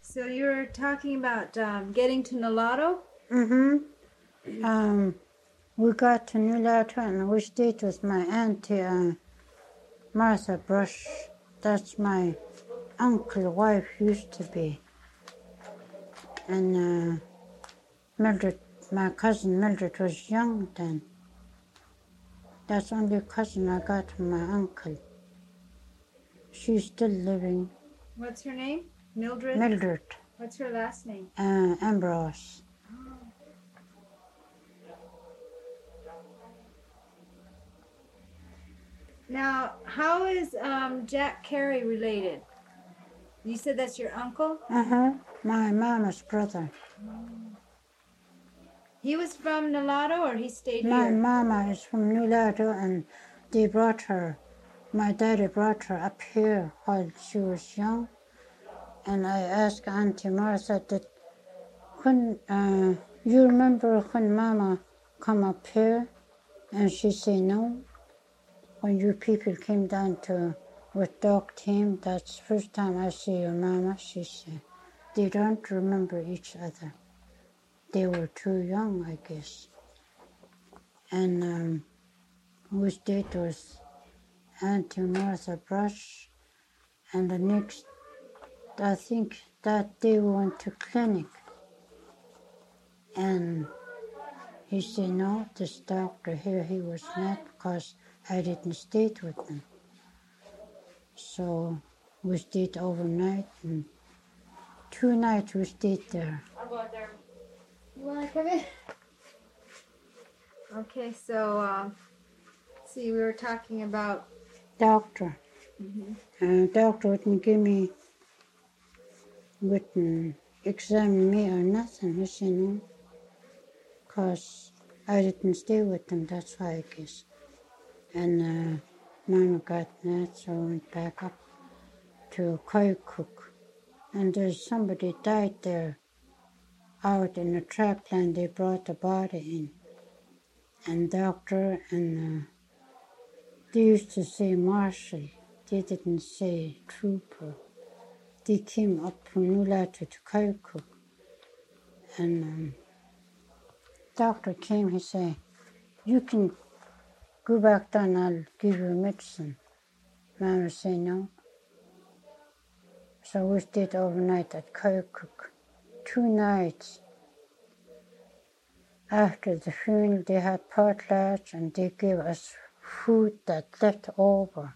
So you were talking about getting to Nulato? We got to Nulato and we stayed with my auntie Martha Brush. That's my uncle's wife used to be. And Mildred, my cousin Mildred was young then. That's the only cousin I got from my uncle. She's still living. What's her name? Mildred? Mildred. What's her last name? Ambrose. Now, how is Jack Carey related? You said that's your uncle? My mama's brother. He was from Nulato or he stayed My here? mama is from Nulato and they brought her, my daddy brought her up here while she was young. And I asked Auntie Martha that when, you remember when mama come up here? And she said no. When you people came down to with dog team, that's the first time I see your mama, she said. They don't remember each other. They were too young, I guess. And we stayed with Auntie Martha Brush. And the next, I think that day we went to clinic. And he said, no, this doctor here, he was not because I didn't stay with him. So we stayed overnight and 2 nights we stayed there. I'll go out there. You want to come in? Okay, so, see, we were talking about... Doctor. Doctor wouldn't examine me or nothing. He said no, because I didn't stay with them, that's why I guess. And Mama got that, so I went back up to Koyukuk. And there's somebody died there out in the trap land. They brought the body in. And doctor and they used to say marshal. They didn't say trooper. They came up from Nulato to Koyukuk. And doctor came, he said, you can go back down, I'll give you medicine. Mama said no. So we stayed overnight at Koyukuk. 2 nights. After the funeral, they had potlatch and they gave us food that left over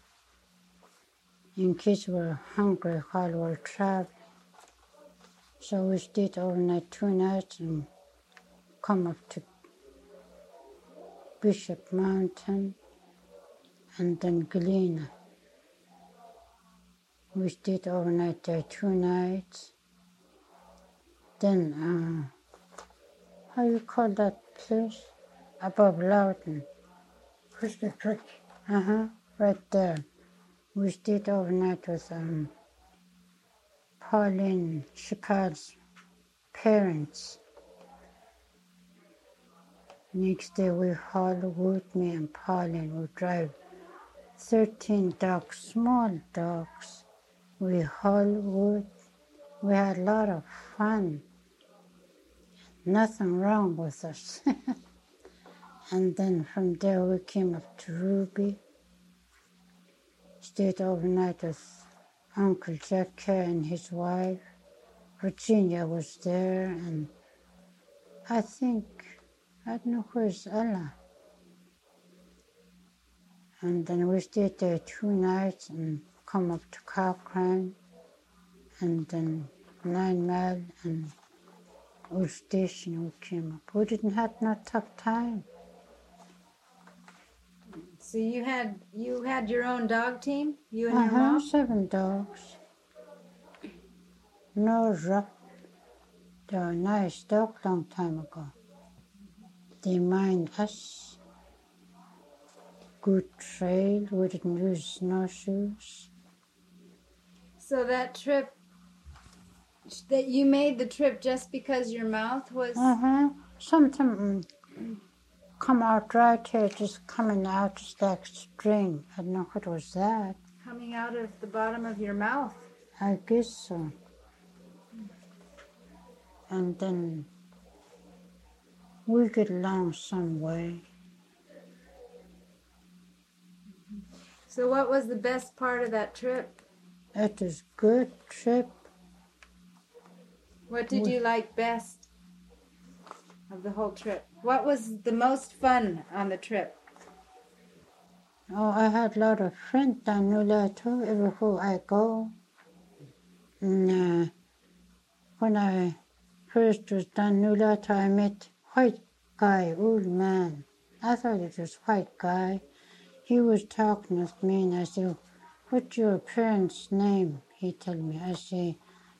in case we were hungry while we were traveling. So we stayed overnight 2 nights and come up to Bishop Mountain and then Galena. We stayed overnight there 2 nights. Then, how you call that place? Above Loudon. Crystal Creek. Right there. We stayed overnight with Pauline Chappelle's parents. Next day we Hollywood, me and Pauline would drive 13 dogs, small dogs. We Hollywood. We had a lot of fun. Nothing wrong with us. And then from there we came up to Ruby. Stayed overnight with Uncle Jack Carey and his wife. Virginia was there, and I don't know where's Ella. And then we stayed there 2 nights and come up to Cochrane, and then 9 Mile and Old Station we came up. We didn't have no tough time. So you had your own dog team? You and your mom? 7 dogs. No rough. They were nice dog long time ago. They mind us. Good trail. We didn't use snowshoes. So that trip, that you made the trip just because your mouth was... Sometimes come out right here, just coming out just like string. I don't know what was that. Coming out of the bottom of your mouth. I guess so. and then we get along some way. So what was the best part of that trip? It was good trip. What did you like best of the whole trip? What was the most fun on the trip? Oh, I had a lot of friends down Nulato everywhere I go. And when I first was down Nulato, I met white guy, old man. I thought it was white guy. He was talking with me, and I said, "What's your parents' name?" He told me. I say,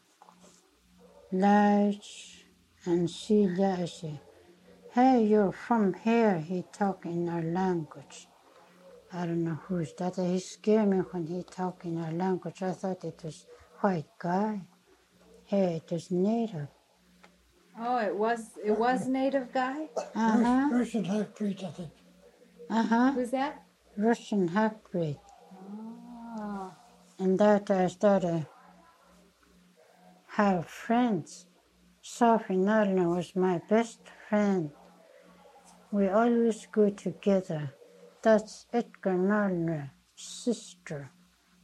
"Lars and Celia." I say, "Hey, you're from here." He talk in our language. I don't know who's that. He scared me when he talk in our language. I thought it was white guy. Hey, it was native. Oh, it was native guy? Uh-huh. Russian half-breed, I think. Uh-huh. Who's that? Russian half-breed. Oh. And that I started have friends. Sophie Narlin was my best friend. We always go together. That's Edgar Narlin's sister.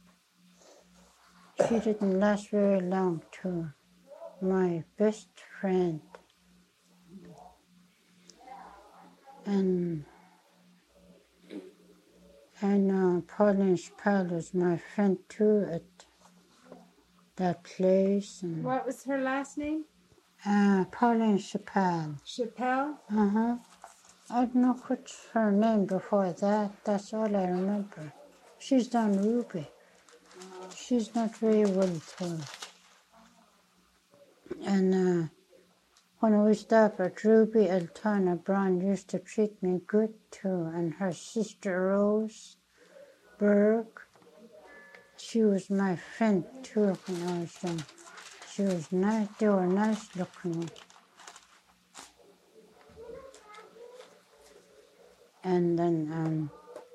She didn't last very long too. My best friend. And Pauline Spall was my friend too at that place. And What was her last name? Pauline Spall. Chappelle? Uh-huh. I don't know what's her name before that. That's all I remember. She's done Ruby. She's not very well too. And when we stopped at Ruby, Eltana Brown used to treat me good too. And her sister Rose Berg, she was my friend too when I was young. She was nice. They were nice looking. And then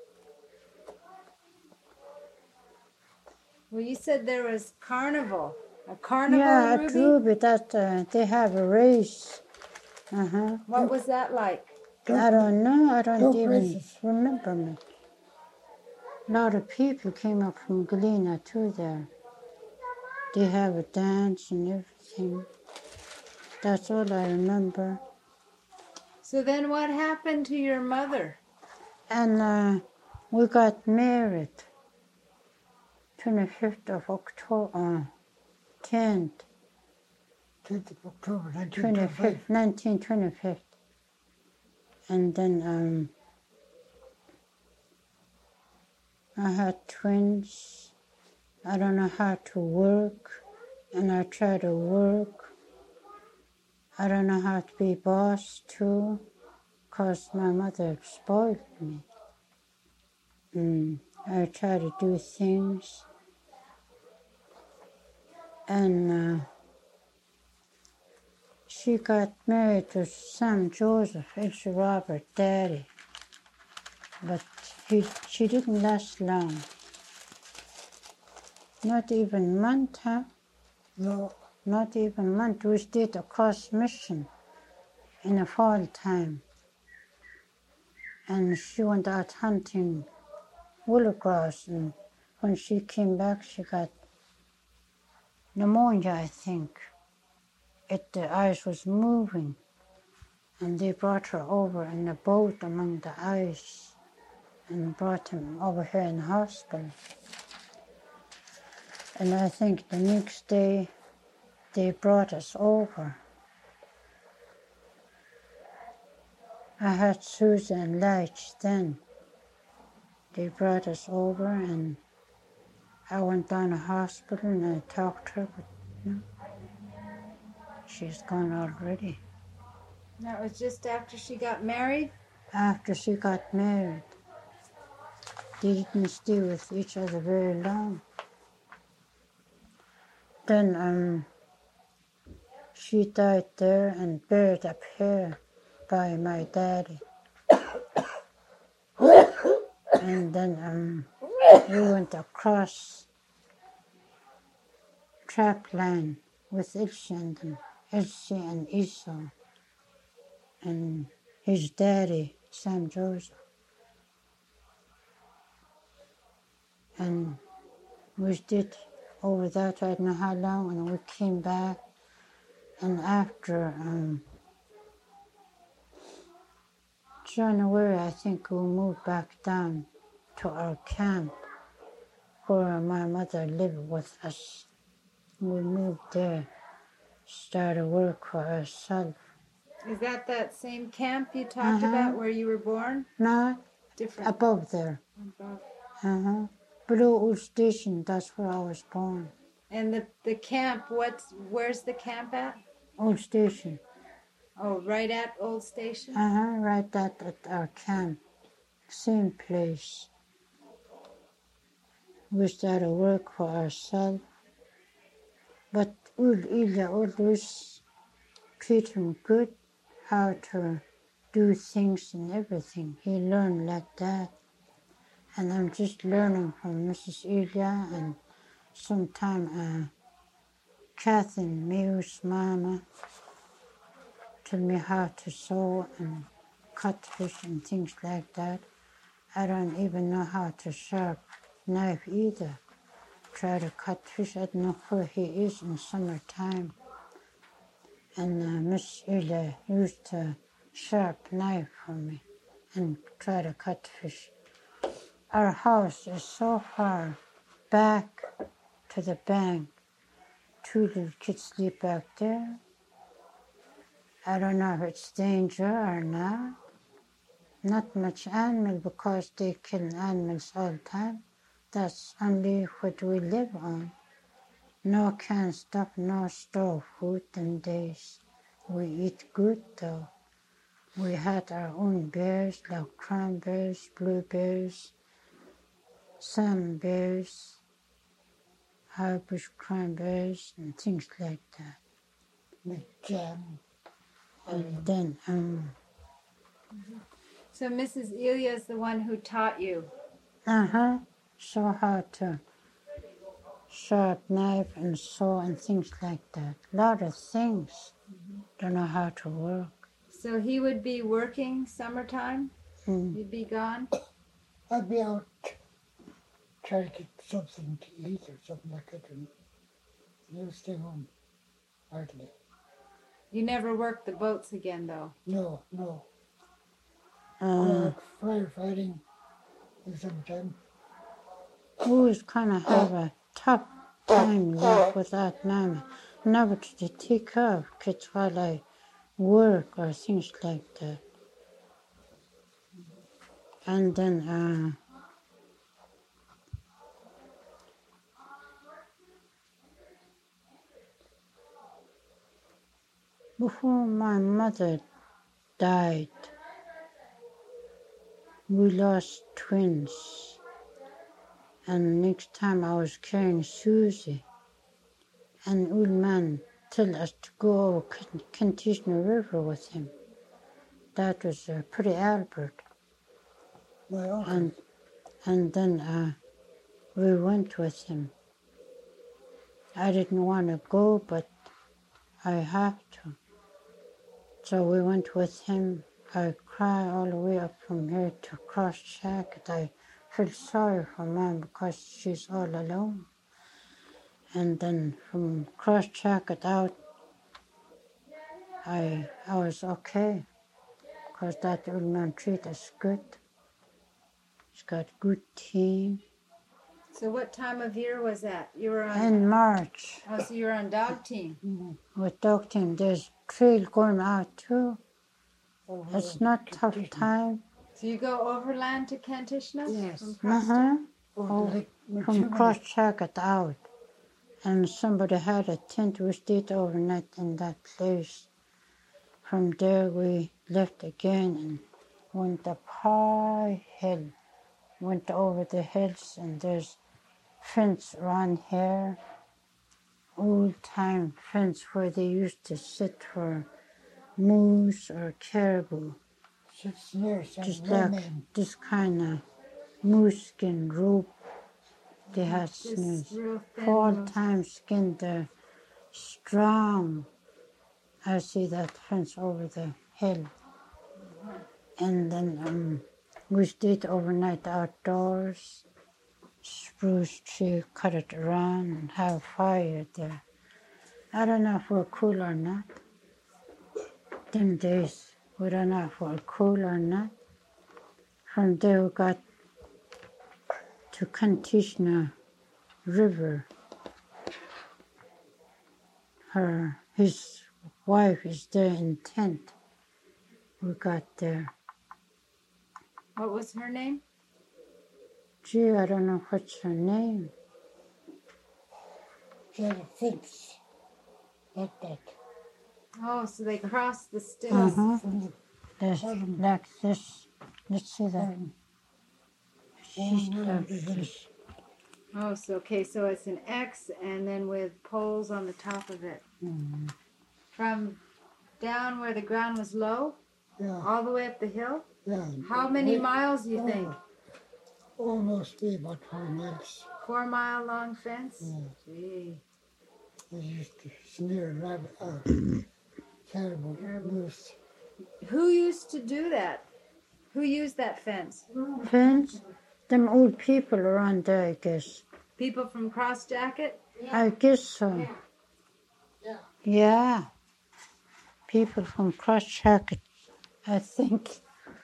Well, you said there was carnival. A carnival yeah, in at Ruby? Ruby that they have a race. Uh-huh. What was that like? I don't know. I don't Dope even races. remember me. A lot of people came up from Galena too there. They have a dance and everything. That's all I remember. So then what happened to your mother? And we got married 25th of October, 10th, 10th of October, 25th, 1925. 1925. And then I had twins. I don't know how to work, and I try to work. I don't know how to be boss too, 'cause my mother spoiled me. I try to do things. And she got married to Sam Joseph, Elsie Robert, daddy. But she didn't last long. Not even a month, huh? No, Not even a month. We stayed across Mission in the fall time. And she went out hunting woollygrouse, and when she came back, she got pneumonia, I think. The ice was moving, and they brought her over in a boat among the ice and brought him over here in the hospital. And I think the next day they brought us over. I had Susan and Latch then. They brought us over, and I went down to the hospital and I talked to her, but no, she's gone already. That was just after she got married? After she got married, they didn't stay with each other very long. Then she died there and buried up here by my daddy. And then we went across trap line with Ilse and them Elsie and Esau, and his daddy, Sam Joseph. And we did over that, I don't know how long, and we came back. And after January, I think we moved back down to our camp where my mother lived with us. We moved there, started work for ourselves. Is that same camp you talked about where you were born? No, Different. above there. Above. Below Old Station, that's where I was born. And the camp, where's the camp at? Old Station. Oh, right at Old Station? Right at our camp. Same place. We started work for ourselves. But old Ilya always treat him good, how to do things and everything. He learned like that. And I'm just learning from Mrs. Ilya, and sometime Catherine Mew's mama tell me how to sew and cut fish and things like that. I don't even know how to sharp knife either. Try to cut fish. I don't know where he is in summertime. And Miss Ilya used a sharp knife for me and try to cut fish. Our house is so far back to the bank. 2 little kids sleep back there. I don't know if it's danger or not. Not much animal because they kill animals all the time. That's only what we live on. No canned stuff, no store food them days. We eat good though. We had our own berries like cranberries, blueberries, sunberries, hibiscus cranberries, and things like that. Make jam. And then, So Mrs. Ilya is the one who taught you. show how to sharp knife and saw and things like that. A lot of things. Don't know how to work. So he would be working summertime? You'd be gone? I'd be out trying to get something to eat or something like that, and you stay home, hardly. You never worked the boats again, though? No. Go Uh, out firefighting sometime. we was kind of have a tough time life without mama. Never to take care of kids while I work or things like that. And then, before my mother died, we lost twins. And next time I was carrying Susie, and old man told us to go over Kantishna River with him. That was pretty Albert. My uncle. And then we went with him. I didn't want to go, but I have to. So we went with him. I cried all the way up from here to Cross Shacket. I felt sorry for Mom because she's all alone. And then from Cross Shacket out, I was okay because that old man treated us good. He's got good team. So what time of year was that? You were on... In March, Oh, so you were on dog team. with dog team, there's trail going out too. It's not tough time. So you go overland to Kantishna? Yes. From Preston? From Cross Shacket out. And somebody had a tent. We stayed overnight in that place. From there we left again and went up high hill. Went over the hills, and there's fence around here. Old time fence where they used to sit for moose or caribou. Sits near some Just women. like this kind of moose skin rope they had Just snooze. real thin Fall moose. time skin, they're strong. I see that fence over the hill. And then we stayed overnight outdoors. Spruce tree, cut it around and have fire there. I don't know if we're cool or not. Them days, we don't know if we're cool or not. From there we got to Kantishna River. His wife is there in tent. We got there. What was her name? Gee, I don't know what's her name. She had a fence like that. Oh, so they crossed the stills. Uh-huh. From the There's bottom like this. Let's see that. bottom She's all around like the hill. this. Oh, so okay, so it's an X and then with poles on the top of it. Mm. From down where the ground was low, Yeah, all the way up the hill. yeah. How many Wait, miles do you think? Almost be about 4 miles. 4 mile long fence? Yeah. Gee. They used to snare rabbit, caribou moose. Who used to do that? Who used that fence? Fence? Them old people around there, I guess. People from Cross Jacket? I guess so. Yeah. Yeah. People from Cross Jacket, I think.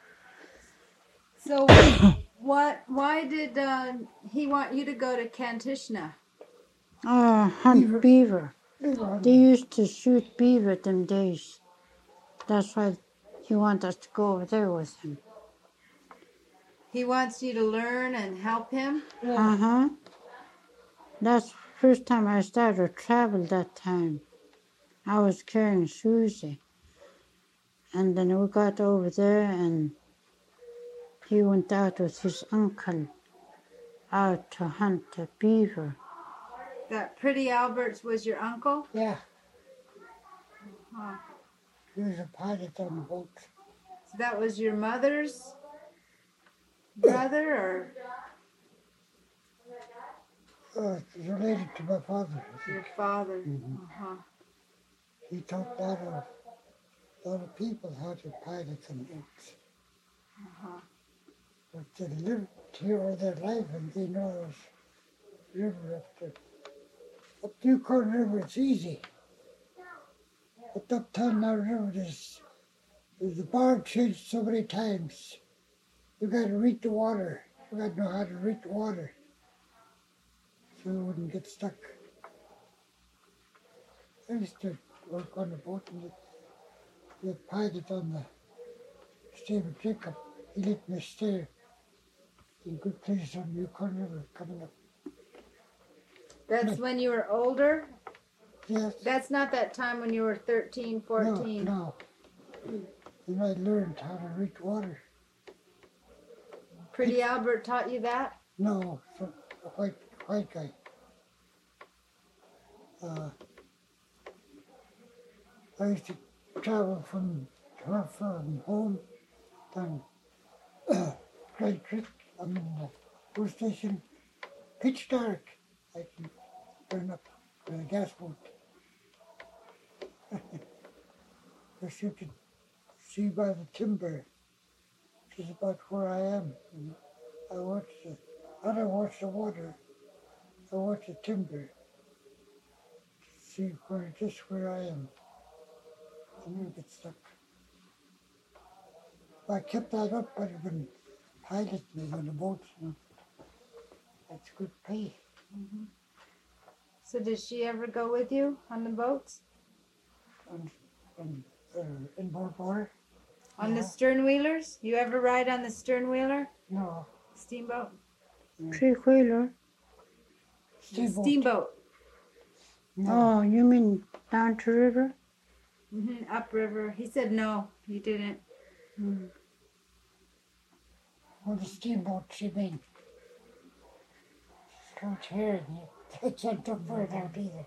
So why did he want you to go to Kantishna? Oh, hunt beaver. They were on They used to shoot beaver them days. That's why he wanted us to go over there with him. He wants you to learn and help him? Uh-huh. That's first time I started travel that time. I was carrying Susie. And then we got over there and he went out with his uncle out to hunt a beaver. That Pretty Alberts was your uncle? Yeah, Huh. he was a pilot on the boat. So that was your mother's brother or It's related to my father. your father? Mhm. Uh-huh. He taught a lot of people how to pilot on boats. Uh-huh. But they lived here all their life and they know this river up Yukon River, it's easy. But up Tanna River, the bar changed so many times. You got to read the water. You got to know how to read the water so you wouldn't get stuck. I used to work on the boat and the pilot on the Stephen Jacob, he let me stay in good place on the Yukon River coming up. That's when you were older? Yes. That's not that time when you were 13, 14. No. And I learned how to read water. Pretty Albert taught you that? No, from a white guy. I used to travel from home down Grand Creek. I'm in the bus station. Pitch dark. I can turn up the gas boat. Because you can see by the timber, which is about where I am. And I don't watch the water. I watch the timber. To see where I am. I never get stuck. If I kept that up, I'd have been piloting me on the boats. That's good pay. Mm-hmm. So did she ever go with you on the boats? Inboard water? On the Yeah. sternwheelers? You ever ride on the sternwheeler? No. Steamboat? Three-wheeler? Steamboat. No. Oh, you mean down to river? Mm-hmm. Upriver. He said no, you didn't. Well, the steamboat, she mean. Can't hear you. I can't talk for it out either.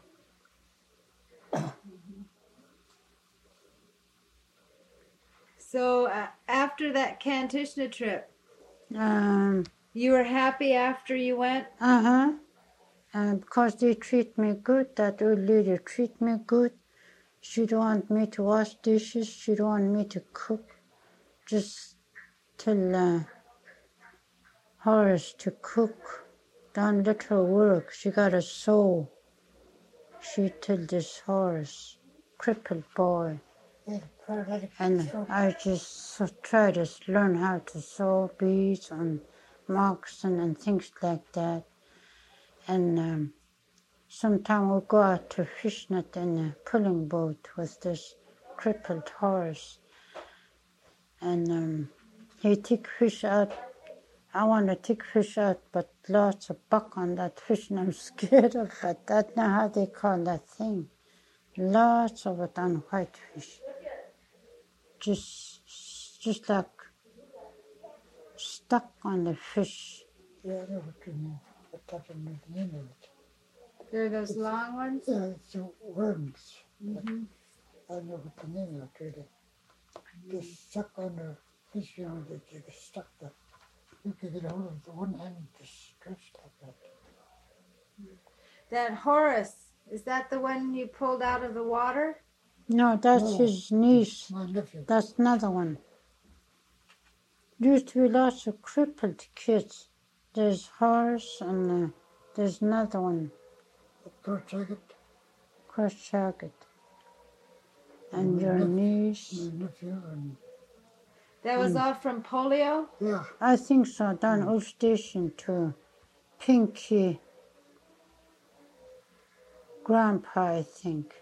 So after that Kantishna trip, Um, you were happy after you went? uh-huh. Because they treat me good, that old lady treat me good. She don't want me to wash dishes. She don't want me to cook. Just tell Horace to cook. Don't let her work. She got a sew. She tell this Horace, crippled boy. Yeah, paralytic And stroke. I just try to learn how to sew beads and moccasin and things like that. And sometime we go out to fishnet in a pulling boat with this crippled horse. And he take fish out. I want to take fish out, but lots of buck on that fish, and I'm scared of it. That's not how they call that thing. Lots of it on whitefish. Just like stuck on the fish. Yeah, I know what you mean. But that doesn't know the name of it. They're those long ones? Yeah, it's the worms. Mm-hmm. I know what the name of it really. They're stuck on the fish, you know, they get stuck there. You can get hold of the one hand just stretched like that. That Horace, is that the one you pulled out of the water? No, that's No. his niece. My nephew. That's another one. There used to be lots of crippled kids. There's Horace and there's another one, Cross-legged. cross-legged. And your niece. My nephew and That was all from polio? yeah, I think so, down Old Station to Pinky Grandpa, I think.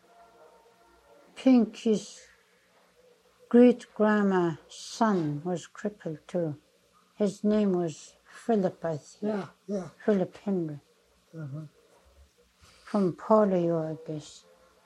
Pinky's great-grandma's son was crippled too. His name was Philip, I think. yeah. Philip Henry. Uh-huh. From polio, I guess.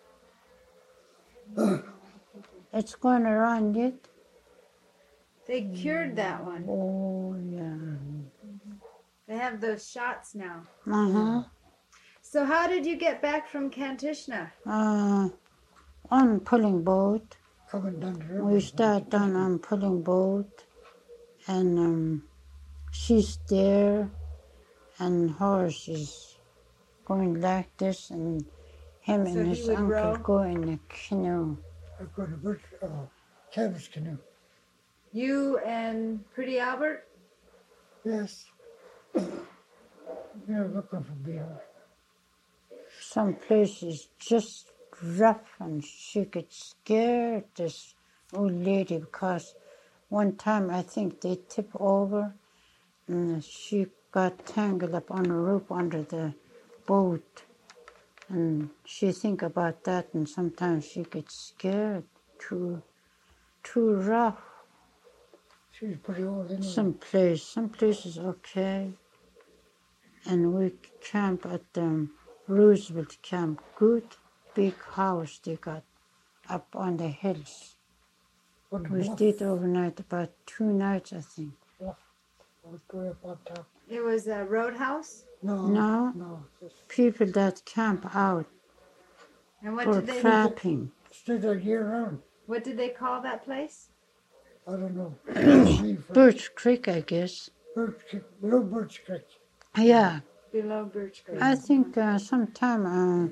It's going around yet? They cured that one. Oh, yeah. They have those shots now. Uh-huh. So how did you get back from Kantishna? On pulling boat. Coming down the river. We start down on pulling boat, and she's there, and Horace is going like this, and him So and he his would uncle row? go in a canoe. I got a birch, canvas canoe. You and Pretty Albert? Yes. You're looking for beer. Some places just rough, and she gets scared, this old lady, because one time I think they tipped over, and she got tangled up on a rope under the boat. And she think about that, and sometimes she gets scared. Too rough. She's pretty old anyway. Some places okay. And we camp at Roosevelt Camp. Good big house they got up on the hills. What We bluff, stayed overnight, about 2 nights, I think. bluff. I was going up on top. It was a roadhouse? No. No, just People that camp out And what for did they trapping. stay there year round. what did they call that place? I don't know. Birch Creek, I guess. Birch Creek, below Birch Creek. Yeah. Below Birch Creek. I think sometime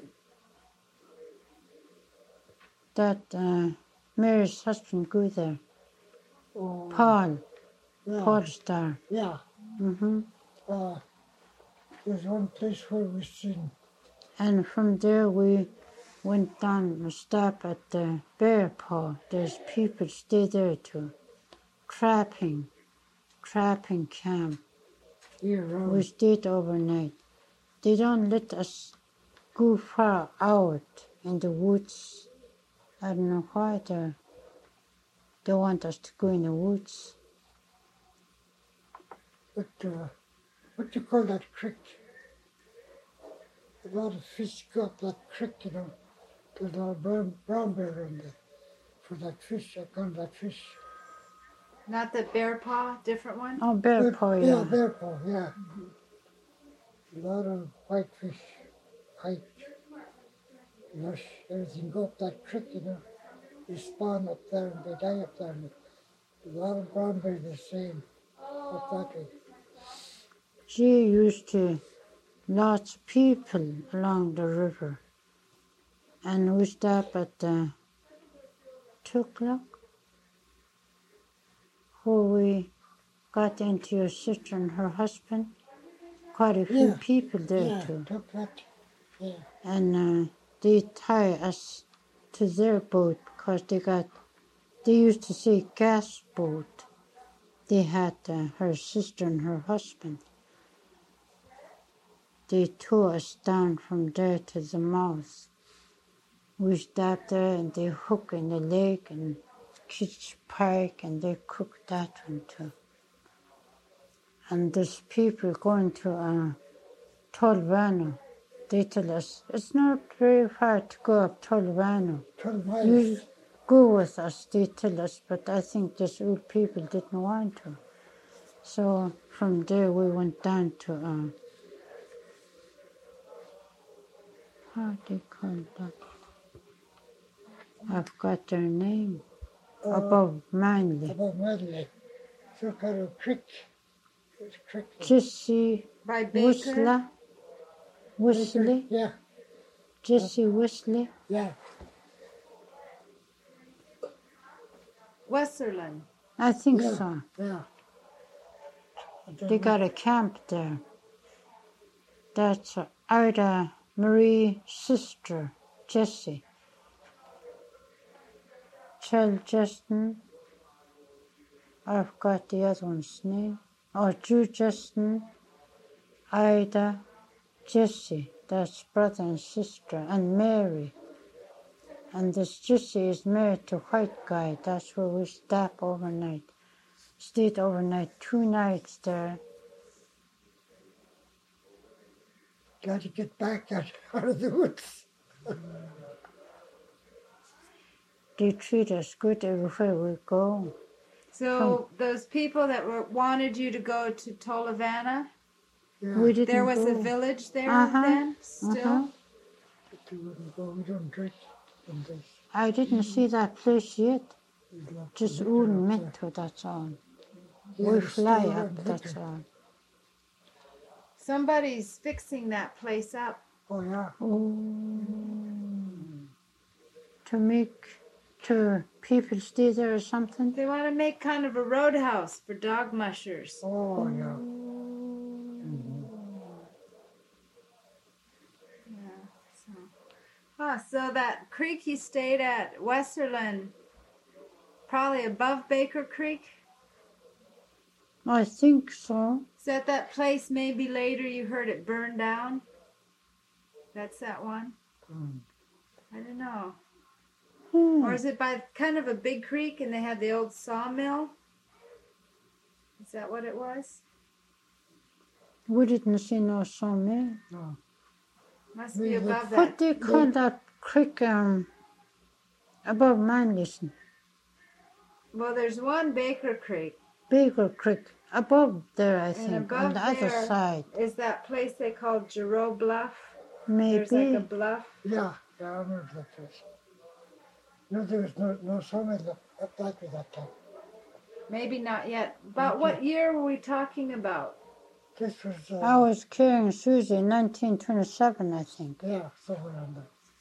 that Mary's husband go there. Oh, Paul yeah, Star. yeah. Mm-hmm. There's one place where we seen. And from there we went down and stopped at the Bear Paw. There's people stay there too. Trapping camp. Year round. We stayed overnight. They don't let us go far out in the woods. I don't know why they want us to go in the woods. But what do you call that creek? A lot of fish go up that creek, you know. There's a lot of brown bear in there. For that fish, I call that fish. Not the Bear Paw, different one? Oh, Bear Paw, Yeah, yeah. bear paw, yeah. A lot of whitefish, pike, lush, everything go up that creek, you know. They spawn up there and they die up there. A lot of brown bear the same up that way. She used to lots of people along the river. And we stopped at 2 o'clock, where we got into your sister and her husband. Quite a few Yeah. people there Yeah, too. took that. Yeah. And they tie us to their boat because they used to say gas boat. They had her sister and her husband. They tow us down from there to the mouth. We stopped there and they hook in the lake and catch pike and they cook that one too. And there's people going to Tolvano. They tell us it's not very far to go up Tolvano. 12 miles. You go with us, they tell us, but I think these old people didn't want to. So from there we went down to, how do you call that? I've got their name. Above Manly. Above Medley. So kind of creek. It's creek. Jesse By Baker. Whistler. Yeah, Jesse Whistler. yeah. Westerland. I think Yeah. so. Yeah. They got a camp there. That's Ida Marie's sister, Jessie. Charles Justin. I've got the other one's name. Oh, Drew Justin, Ida, Jessie. That's brother and sister. And Mary. And this Jessie is married to white guy. That's where we stopped overnight. Stayed overnight 2 nights there. Got to get back out of the woods. They treat us good everywhere we go. So those people that wanted you to go to Tolovana, Yeah. We didn't there was go. a village there Uh-huh, then still? uh-huh. But we wouldn't go. We don't drink in this. I didn't see that place yet. We'd love to Just liquor Ulm up meant there. to, that's all. Yeah, We the fly store up, and that's liquor. all. Somebody's fixing that place up. Oh, yeah. Oh. To people stay there or something? They want to make kind of a roadhouse for dog mushers. Oh, yeah. So that creek you stayed at, Westerland, probably above Baker Creek? I think so. Is that place maybe later you heard it burn down? That's that one? I don't know. Or is it by kind of a big creek and they had the old sawmill? Is that what it was? We didn't see no sawmill. No. Must be above What that. do you call that creek above Manlyson? Well, there's one Baker Creek. Baker Creek. Above there, I And think, above on the other there side. is that place they call Giroux Bluff. Maybe. There's like a bluff. Yeah, I remember that place. No, there was no sawmill up that way that time. Maybe not yet. About what year were we talking about? This was, I was carrying Susie in 1927, I think. yeah, somewhere on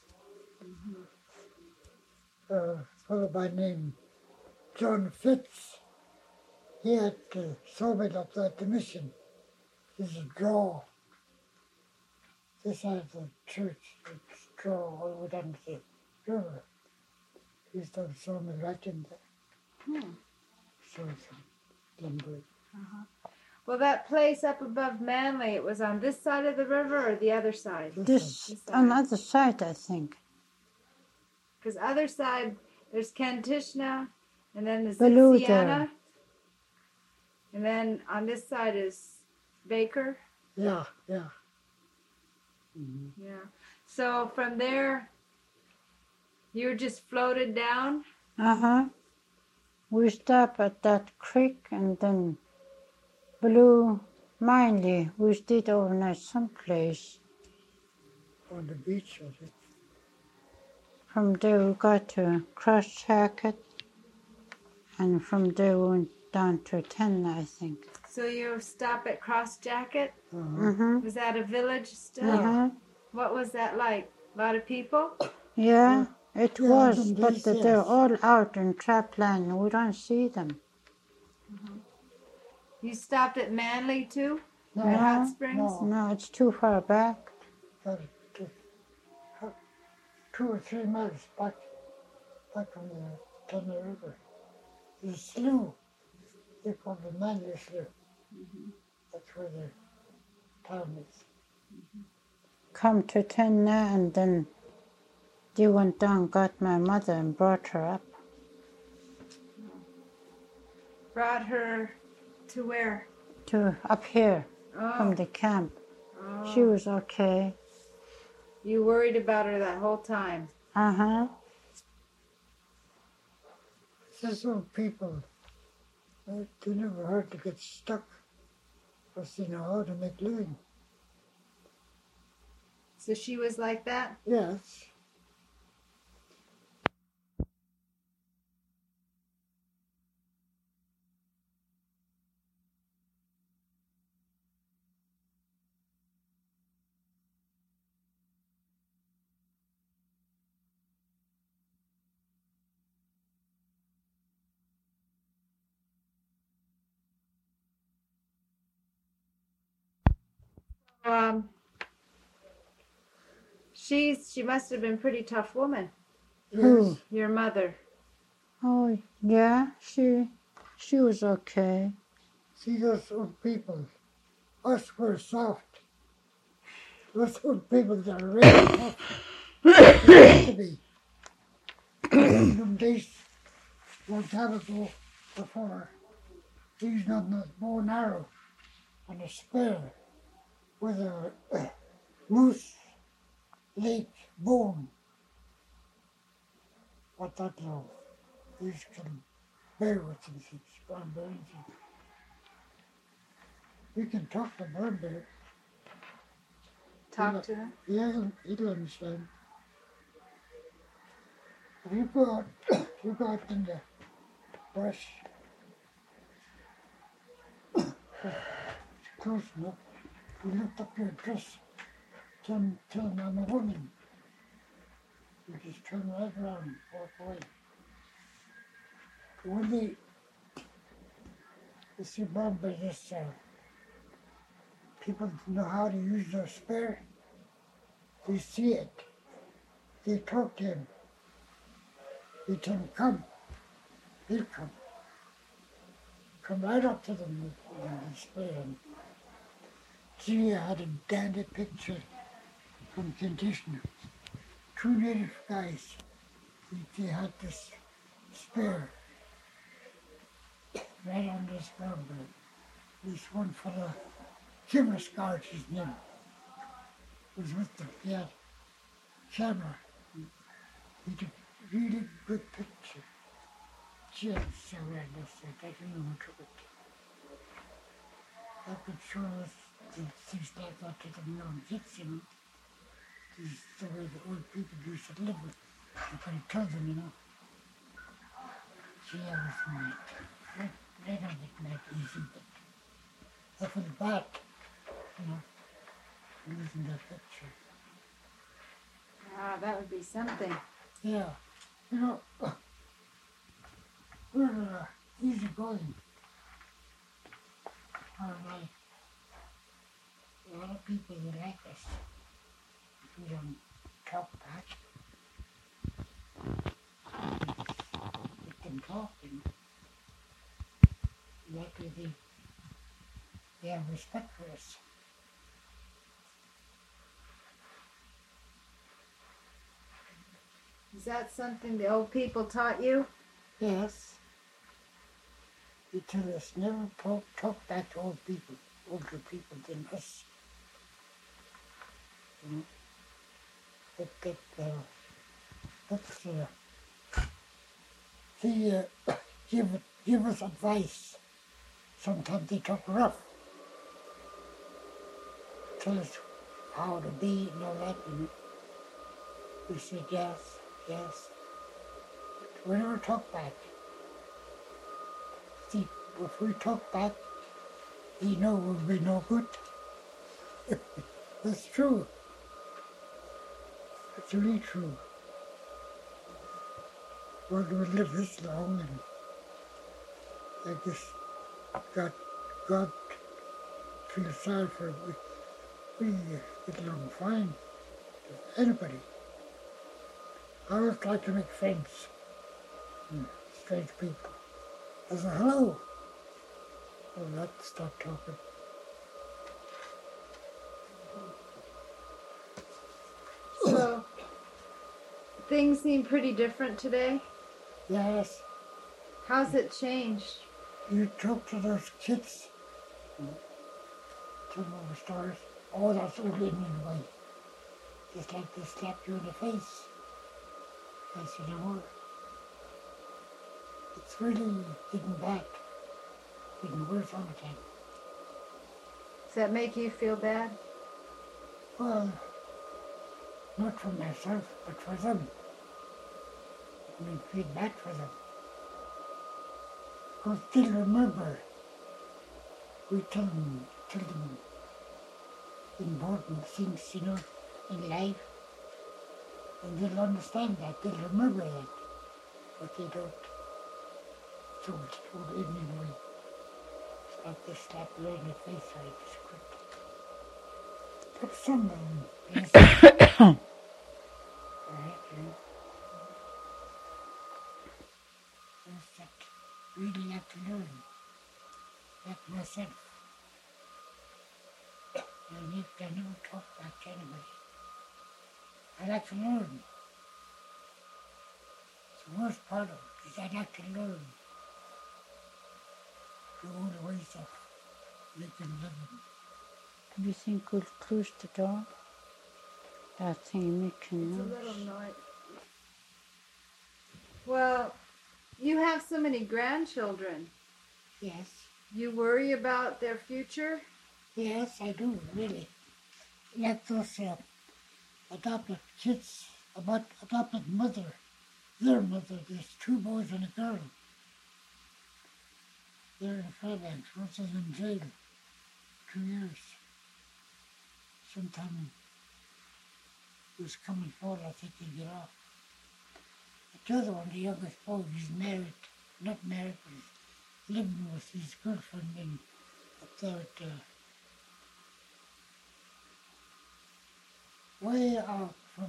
that. A fellow by name John Fitz, he had sawmill up at the mission. This is draw. This side of the church, it's draw all the way down to the river. He used to have a sawmill right in there. So some lumber. Well, that place up above Manly, it was on this side of the river or the other side? This, on the other side, I think. Because other side, there's Kantishna, and then there's Below Sienna. there. And then on this side is Baker. Yeah, yeah. Yeah. So from there, you were just floated down? Uh-huh. We stopped at that creek and then below Manly, we stayed overnight someplace. On the beach, was it? From there we got to Cross Jacket, and from there we went down to Tenna, I think. So you stop at Cross Jacket? Mm-hmm. Was that a village still? Uh-huh. What was that like? A lot of people? Yeah, it Yeah, was, them but days, they're yes. all out in trapland. We don't see them. You stopped at Manly too? No, At Hot No, Springs? no. no, it's too far back. Got to 2 or 3 miles back from the Kenny River. There's a slough. They call the Manly Slough. That's where the town is. Come to Tenna, and then they went down, got my mother, and brought her up Brought her to where? to up here from Oh, the camp. She oh. was okay. You worried about her that whole time. Uh-huh. These old people, they never hurt to get stuck because they know how to make living. So she was like that? Yes. Um, she must have been a pretty tough woman, Who? Yes. your mother. Oh, yeah, she was okay. See those old people. Us were soft. Those old people that are really tough. They have to be. In them days, long time ago, before, using on the bow and arrow and a spear with a moose leg bone. What that low. These can bear with them since gone very easy. We can talk to bird bear. Talk to her. Yeah, he'll understand. If you go out, you go out in the brush, close enough, you lift up your dress, tell him I'm a woman. You just turn right around and walk away. When they see brown bears, people know how to use their spear. They see it. They talk to him. They tell him, come. He'll come. Come right up to them with his spear. And gee, I had a dandy picture from Kintishner. 2 native guys. They had this spear right on this ground. This one fellow, Kimmer Scarch, his name, was with them. He had camera. He took really good picture. Gee, it's so rare, I don't know who took it. I could show us things like that to the young kids, you know. This is the way the old people used to live with. You can tell them, you know. Gee, I was mad. They don't get mad easy, but I feel bad, you know, losing that picture. Ah, that would be something. Yeah, you know, we're easy going. Our life. A lot of people that like us. If we don't talk back, let them talk, and likely they have respect for us. Is that something the old people taught you? Yes. They tell us never talk back to older people than us. You know? They give us advice. Sometimes they talk rough. Tell us how to be and all that, you know. We said yes. But we never talk back. See, if we talk back, we know we'll be no good. That's true. It's really true. well, we live this long, and I guess God feels sorry for it. We get along fine with anybody. I always like to make friends with strange people. I say, hello. Oh, let's stop talking. So, things seem pretty different today. Yes, How's it changed? you talk to those kids, tell them the stories. Oh, that's old Indian way. Just like they slap you in the face. I said, no, it's really getting bad, getting worse all the time. Does that make you feel bad? Well, not for myself, but for them. I mean, feel bad for them. Because still remember, we tell them important things, in life. And they'll understand that, they'll remember that. But they don't. So it's told Indian way. It's like they slap you in the face right this quick. But some of them, yes. Right, Those that really have to learn. Like myself. I never talk back to anybody. I like to learn. The worst part of it is I like to learn the old ways of making living. Do you think we'll close the door? That thing making It's a noise. little noise. Well, you have so many grandchildren. Yes, You worry about their future? yes, I do, really. Like those adopted kids, about adopted mother, their mother, there's 2 boys and a girl. They're in Fairbanks, once is in jail, 2 years. Sometime this coming fall, I think he'll get off. The other one, the youngest boy, he's married, not married, but he's living with his girlfriend up there at, way out from,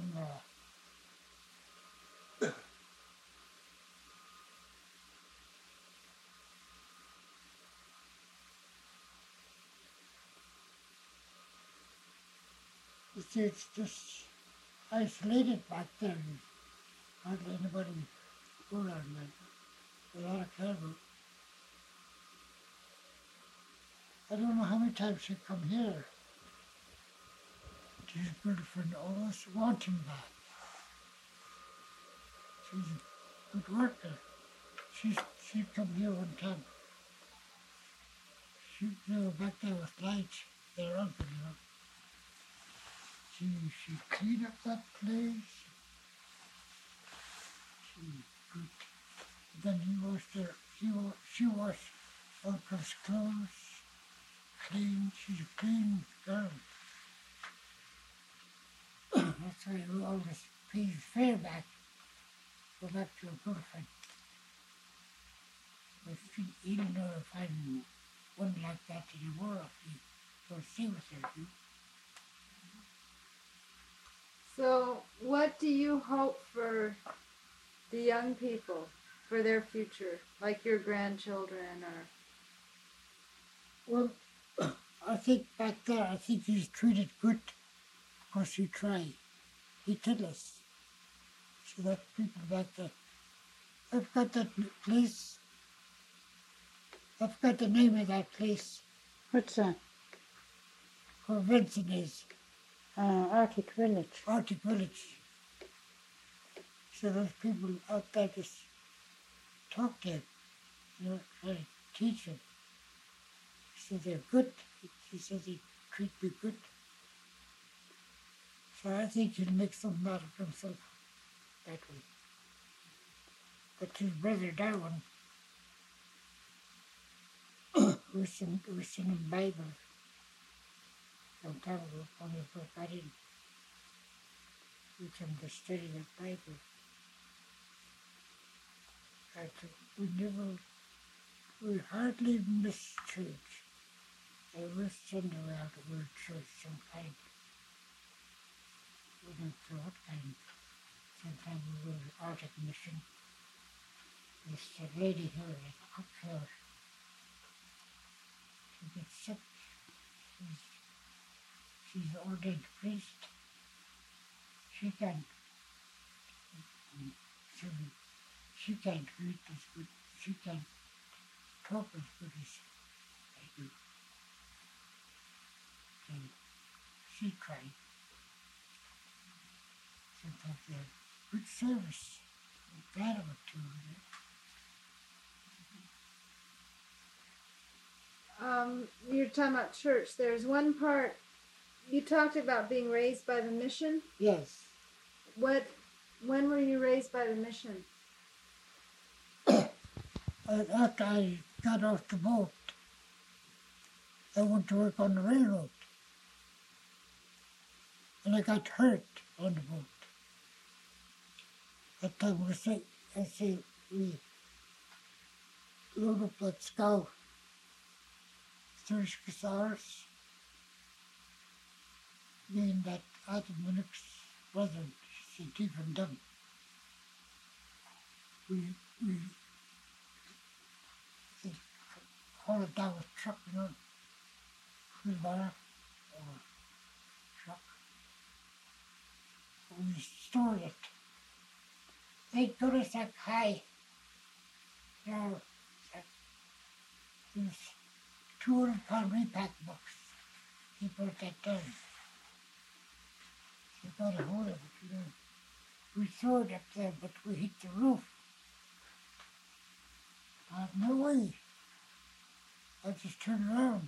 you see, it's just isolated back there. Hardly anybody go around there. A lot of cattle. I don't know how many times she come here. His girlfriend always wants him back. She's a good worker. She come here one time. They were back there with lights. Their uncle, She cleaned up that place. She good. Then she washed uncle's clothes. Clean. She's a clean girl. That's why we always pay his fare back. Go back to your girlfriend. But you don't know if I'm one like that anymore. If you don't stay with her, So, what do you hope for the young people, for their future, like your grandchildren or... Well, I think back there, I think he's treated good because he tried. He told us. So that people back there. I've got that place. I've got the name of that place. What's that? Where Vincent is. Arctic Village. Arctic Village. So those people out there just talk to him, try to teach him. He said they're good. He says they treat me good. So I think he'll make something out of himself that way. But his brother Darwin, we sent him Bible some time ago when he first got in. We told him to study the Bible. We hardly missed church. Every Sunday we had to go to church some kind. We didn't know what kind. Sometimes we were Arctic Mission. This lady here at up here, she gets sick. She's an ordained priest. She can't, she can't read as good. She can't talk as good as I do. And she tried. Sometimes they have good service. I'm glad of it too. You're talking about church. There's one part you talked about being raised by the mission. Yes. When were you raised by the mission? After I got off the boat, I went to work on the railroad. And I got hurt on the boat. That time we loaded up that scow 36 hours, meaning that after the next weather, she deep and done. We hauled it down with truck, wheelbarrow or truck. We stored it. Thank goodness that high. Now, these 200-pound repack box. He brought that down. He got a hold of it, We saw it up there, but we hit the roof. I had no way. I just turned around.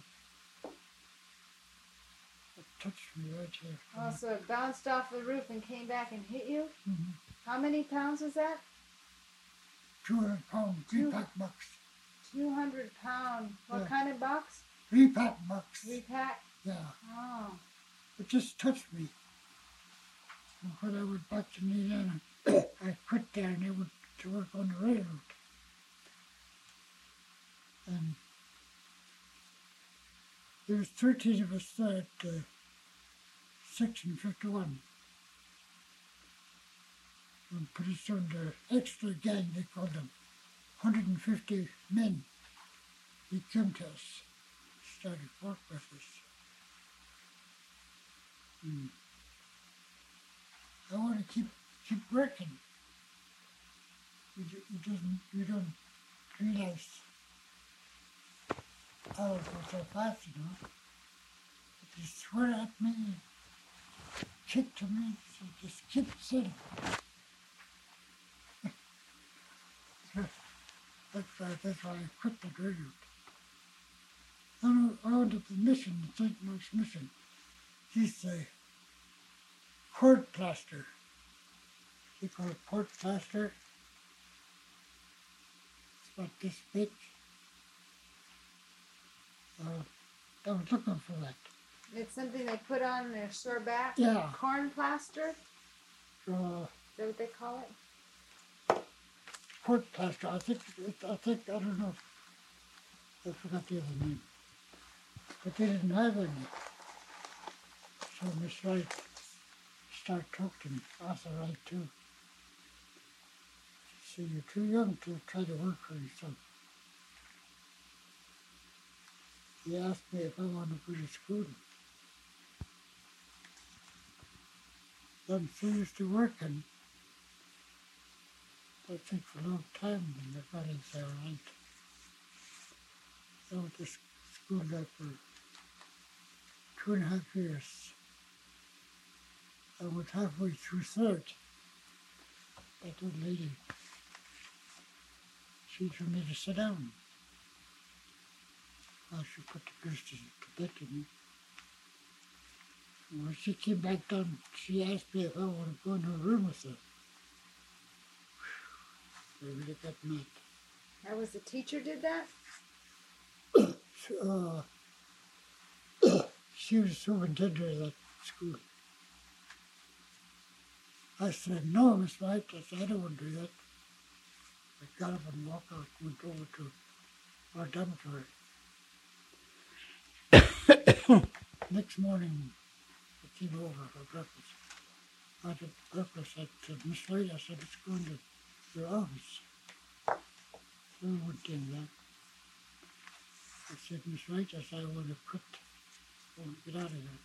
It touched me right here. Oh, so it bounced off the roof and came back and hit you? Mm-hmm. How many pounds was that? 200-pound repack box. 200 pound. What Yeah. kind of box? Repack box. Repack? Yeah. Oh. It just touched me. And when I went back to Indiana, I quit there and I went to work on the railroad. And there was 13 of us there at Section 51. And pretty soon the extra gang, they called them, 150 men, they came to us, started work with us. I want to keep working. You don't realize how it goes so fast, They swear at me, kick to me, so just keep sitting. That's why I quit the railroad. I went to the mission, the St. Mark's Mission. He's the cord plaster. They call it cord plaster. It's about this big. I was looking for that. It's something they put on their sore back? Yeah. Corn plaster? Is Uh, that what they call it? cord plaster. I think, I don't know. I forgot the other name. But they didn't have any. So Miss Wright started talking to me. Arthur Wright too. She said, you're too young to try to work for yourself. He asked me if I wanted to go to school. I'm so used to working. I think for a long time and my body's all right. I went to school there for 2.5 years. I went halfway through third. That old lady, she told me to sit down. Well, she put the goose to bed to me. And when she came back down, she asked me if I wanted to go in her room with her. I really got mad. That was the teacher did that? She was superintendent of that school. I said, no, Miss White. I said, I don't want to do that. I got up and walked out, went over to our dormitory. Next morning, I came over for breakfast. After breakfast, I said, Miss White, I said, let's go into your office. So we went in there. I said, Miss White, I said, I want to quit. I want to get out of here.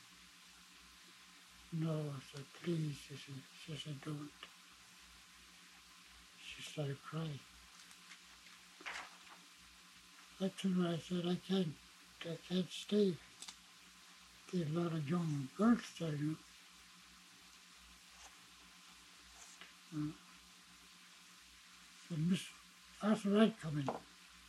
No, I said, please. She said, don't. She started crying. I told her, I said, I can't stay. There's a lot of young girls there, you know. So Miss Arthur Wright come in.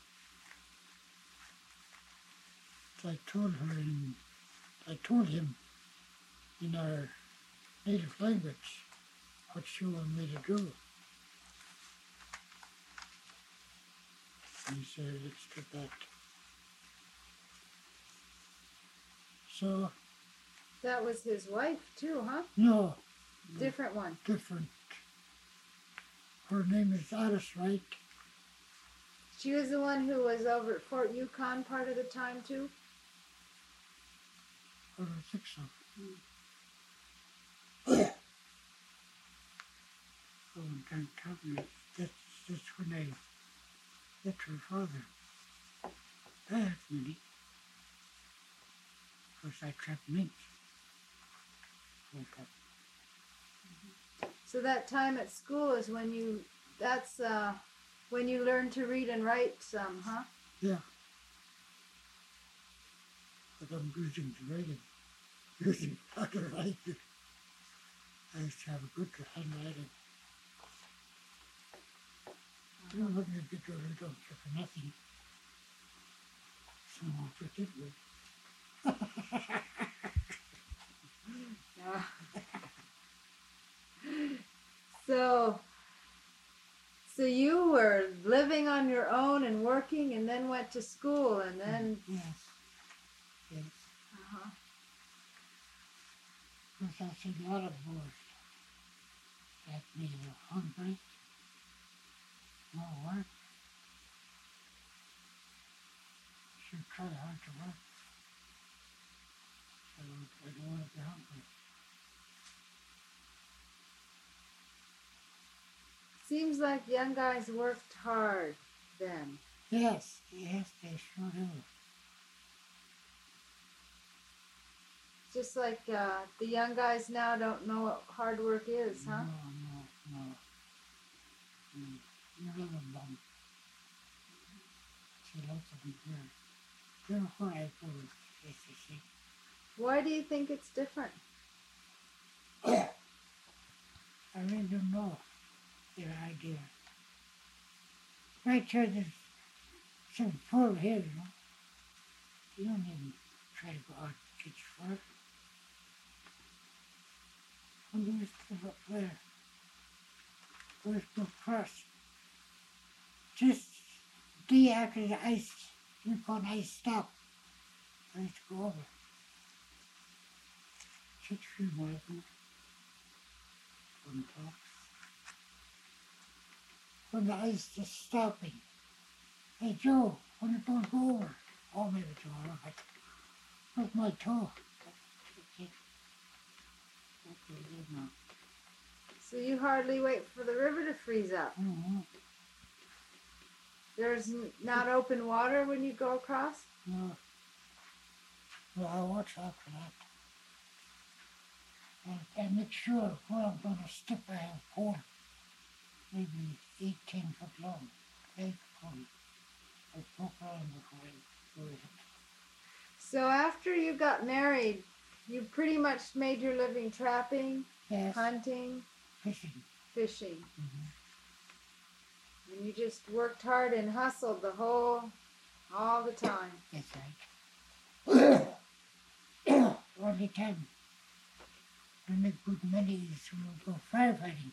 So I told him in our native language what she wanted me to do. And he said, let's do that. So, That was his wife too, huh? no, Different one. different. Her name is Alice Wright. She was the one who was over at Fort Yukon part of the time too? I don't think so. Oh, don't tell me. That's when I met her father. That really. Because I trapped minks. So that time at school is when when you learned to read and write some, huh? Yeah. But I'm using the writing. Using how to write it. I used to have a good handwriting. You know, when you get older, you don't care for nothing. So I'll forget it. So you were living on your own and working, and then went to school, and then. Yes. Yes. Uh-huh. Because I see a lot of boys like me were hungry, no work. Should try hard to work. So I don't want to be hungry. Seems like young guys worked hard then. Yes, yes, they sure do. Just like the young guys now don't know what hard work is, huh? No. You live in them. See lots of them here. They're where I go, as you see. Why do you think it's different? I really don't know their idea. Right here, there's some fur here, you know. You don't even try to go out and catch fur. And there's stuff up there. Where's Blue Cross? Just the day after the ice, Yukon ice stopped, I used to go over. 6 feet wide, on top. When the ice is stopping, hey Joe, when it don't go over, oh maybe it's all right. Where's my toe? Okay, good now. So you hardly wait for the river to freeze up. Mm-hmm. There's not open water when you go across? No. Well, I watch out for that. And make sure where I'm going to stick I have a pole, maybe 8, 10 foot long, 8 foot. I poke around before I go in. So after you got married, you pretty much made your living trapping, Yes, hunting, fishing. fishing. Mm-hmm. And you just worked hard and hustled all the time. That's right. All the time. To make good money is to go firefighting.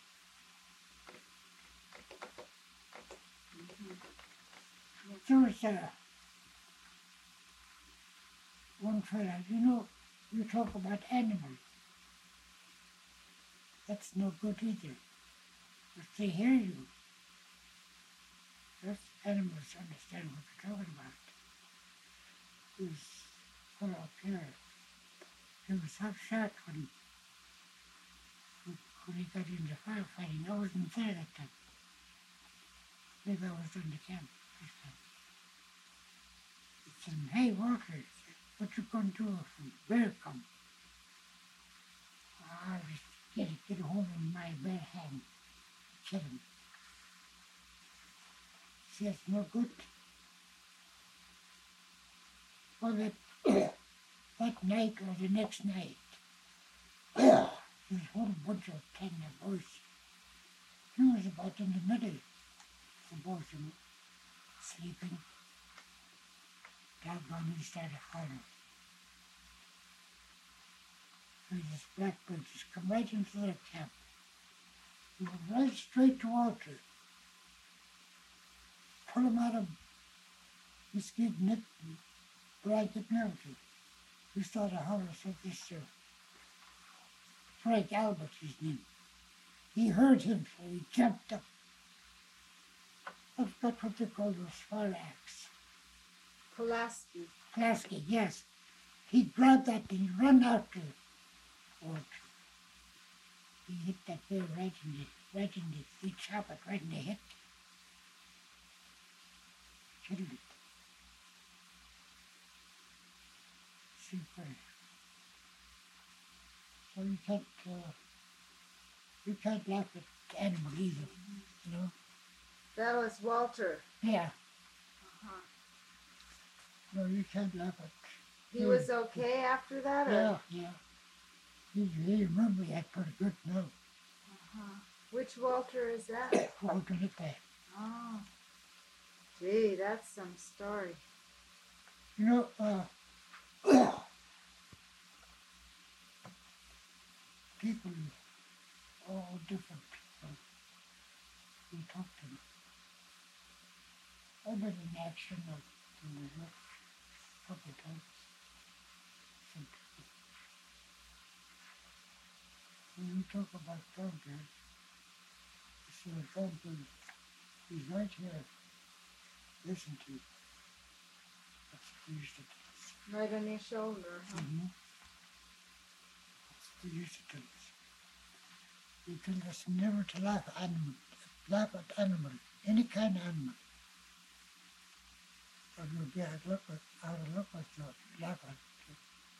There was one fella, you know, you talk about animals. That's no good either. If they hear you, Those animals understand what we're talking about. This fellow up here, he was so shocked when he got into firefighting. I wasn't there that time. Maybe I was in the camp. He said, "Hey, Walker, what you gonna do if a bear comes?" I'll just get a hold of my bare hand, kill him. See, it's no good. Well, that night or the next night, there's a whole bunch of tender boys. He was about in the middle of the boys, sleeping. Doggone, he started firing. So this blackbird just come right into their camp. He went right straight to Walter. Pull him out of his kid knit blanket and everything. He started hollering like this, Frank Albert, his name. He heard him, so he jumped up. I forgot what they call those fire axe. Pulaski. Pulaski, yes. He grabbed that and he ran out to Walter. He hit that bear right in the, he chopped it right in the hip. Killed it. Super. So you can't laugh at the animal either, you know? That was Walter. Yeah. Uh-huh. No, you can't laugh at. He was okay after that? Or? Yeah. He remembered that pretty good now. Uh-huh. Which Walter is that? Walter Lippert. Oh. Gee, that's some story. You know, people, all different people, we talk to them. I've been in action in the work a couple of times. Some people. When we talk about Tonka, so Tonka is right here. Listen to you. That's what we used to do. Right on your shoulder, huh? Mm-hmm. That's what they used to tell us. They told us never to laugh at animal, any kind of animal. Or you'll be out of luck with you, laugh at it.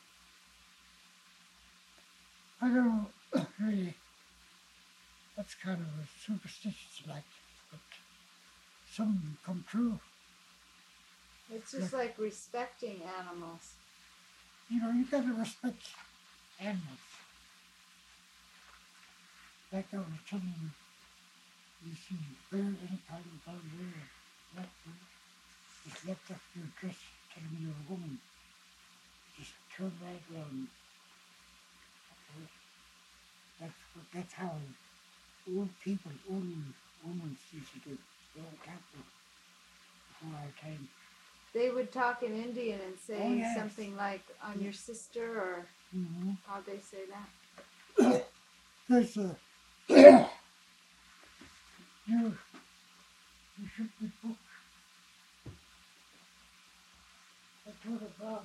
I don't know, really, that's kind of a superstitious like, but some of them come true. It's just like respecting animals. You know, you gotta respect animals. Like I was telling you see bear, any kind of bear, black bear, just lift up your dress, telling me you're a woman. Just turn right around. Okay? That's how old women used to do. They don't talk before our time. They would talk in Indian and say yes. something like, "I'm your sister," or Mm-hmm. how'd they say that? There's a you should be book. I told about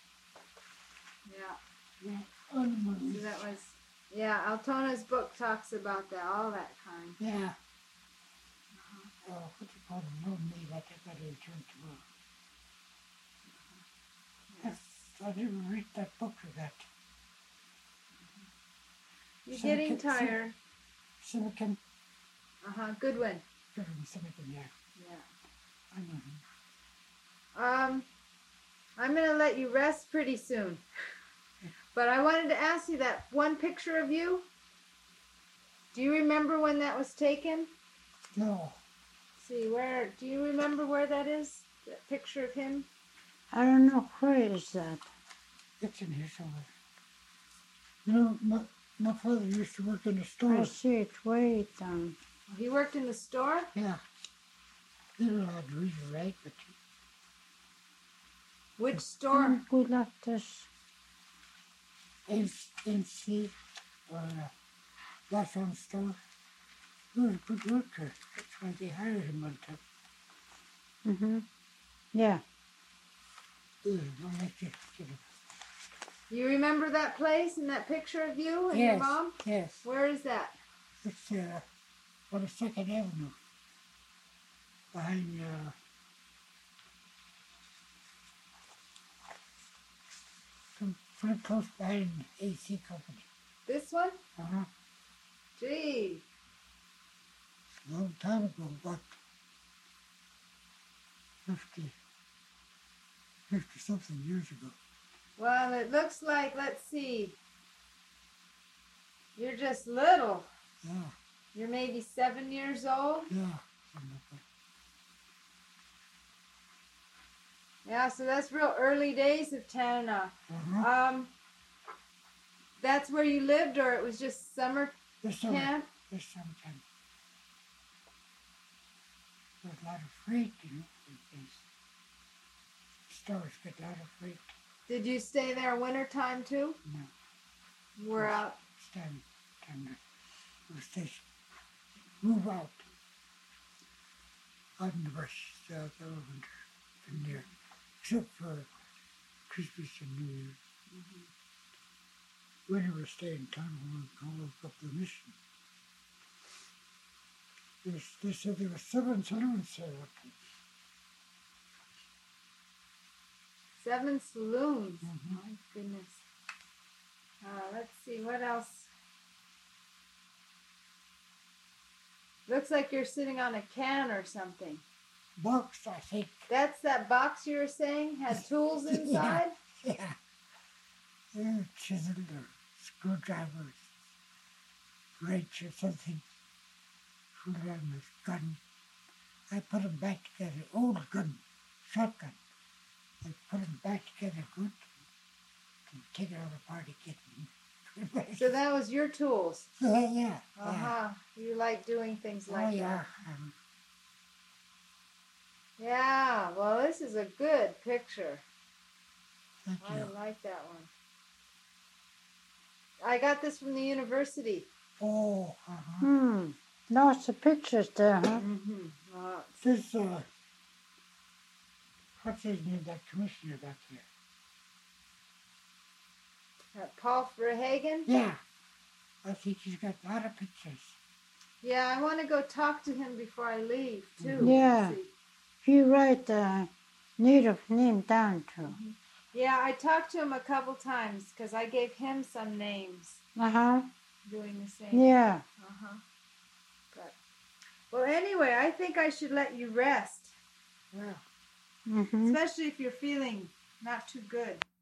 Yeah. animals. So that was, yeah, Altona's book talks about that, all that kind. Yeah. What do you call them? No, me, like I got to return tomorrow. I didn't read that book for that. You're getting tired. Silicon. Goodwin. Silicon, yeah. Yeah. I know him. I'm going to let you rest pretty soon. But I wanted to ask you that one picture of you. Do you remember when that was taken? No. See, do you remember where that is? That picture of him? I don't know where is that. It's in here somewhere. You know, my father used to work in a store. I see it way down. He worked in the store? Yeah. He didn't know how to read or write, but Which store? We left this. NC or Lawson store. He was a good worker. That's why they hired him one time. Mm-hmm. Yeah. Yeah, I'll let you get it. You remember that place and that picture of you and your Yes, mom? yes. Where is that? It's on the Second Avenue, behind pretty close behind AC Company. This one? Uh-huh. Gee. A long time ago, about 50 something years ago. Well, it looks like, let's see. You're just little. Yeah, You're maybe 7 years old. yeah. Something like that. Yeah, so that's real early days of Tanana. Uh-huh. That's where you lived, or it was just summer This summer, camp? this summertime. There's a lot of freight, you know, these stores get a lot of freight. Did you stay there wintertime too? No, We're out. it's time to station. Move out. On the bus, the winter in there, except for Christmas and New Year. Winter we stay in town when we go look up the mission. They said there were 7 saloons there. 7 saloons. Mhm. My goodness. Let's see, what else? Looks like you're sitting on a can or something. Box, I think. That's that box you were saying had tools inside? Yeah. Yeah, chisel or screwdriver, wrench or something. Put it on this gun. I put them back together. Old gun, shotgun. I put them back together good. And take it all apart again. So that was your tools. Yeah. Uh-huh. You like doing things Oh, like yeah. that. Yeah, well, this is a good picture. Thank I you. like that one. I got this from the university. Oh, Lots of pictures there, huh? Mm-hmm. This, what's his name, that commissioner back there? Paul Verhagen? Yeah. I think he's got a lot of pictures. Yeah, I want to go talk to him before I leave, too. Yeah. See. If you write the native name down too. Yeah, I talked to him a couple times because I gave him some names Uh-huh. doing the same. Yeah. Uh-huh. But, well, anyway, I think I should let you rest, Yeah. Mm-hmm. especially if you're feeling not too good.